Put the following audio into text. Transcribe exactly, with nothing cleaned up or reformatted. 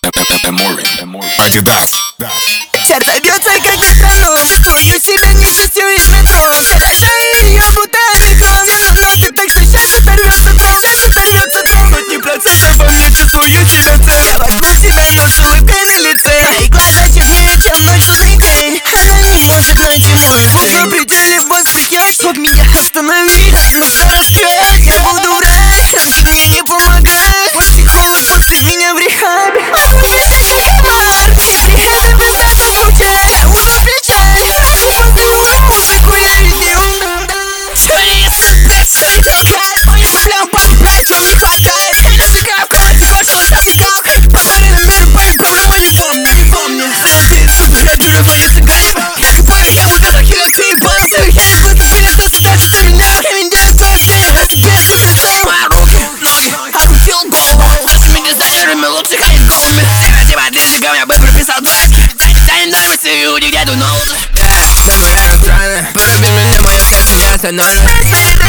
Братик Дас. Сердце бьется, как метроном. Чувствую себя нежностью из метро. Заражаю ее будто омикроном. Но ты так, что сейчас оторвется трон. Сейчас оторвется трон. Сотни процентов во мне чувствую себя целым. Вокруг себя, но с улыбкой на лице. Мои глаза темнее, чем ночь лунный клей. Она не может найти мой звук на пределе высоких. Чтоб меня остановить, но все раскрыть. Я буду врать, значит мне не помогает. Мой психолог после меня в рехабе. Он мне занимает. Я в рехабе без запахнутия. Я улучшаю, послушаю музыку, я ведь не умру. Скорее сюда, толкает. Мой проблем поправить, чего не хватает. Это закавка, кончилась засекалка. Повтори на мир, бои, проблемы не помню, не помню. Золотые цифры, как дура, моя сигарета. Как и пара, я вот это хилю, ты ебал. Совершает выступление, кто задача для меня. Я меняю твои стиль, рассекает все лицо. Мои руки, ноги, окрутил голову. С нашими дизайнерами лучших они голыми. Все красивые отличников, я бы прописал двадцать. Я не нравится люди, где-то ноуты. Думаю, я расстроена. Полюби меня, мое сердце не остановлено.